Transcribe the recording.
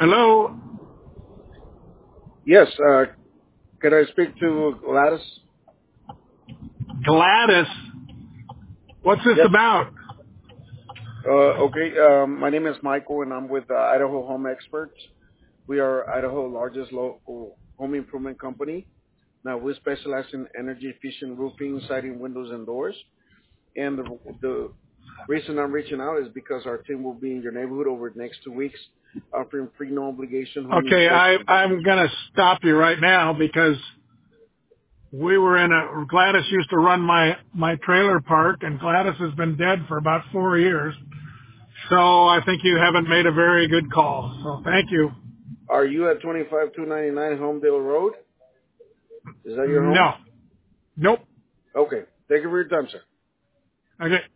Hello, Yes, could I speak to Gladys? Gladys. What's this Yes. about? Okay, my name is Michael, and I'm with Idaho Home Experts. We are Idaho's largest local home improvement company. Now, we specialize in energy efficient roofing, siding, windows, and doors. And the reason I'm reaching out is because our team will be in your neighborhood over the next 2 weeks, offering free, no obligation home Okay, inspection. I'm going to stop you right now because Gladys used to run my trailer park, and Gladys has been dead for about 4 years. So I think you haven't made a very good call. So thank you. Are you at 25299 Homedale Road? Is that your home? No. Nope. Okay. Thank you for your time, sir. Okay.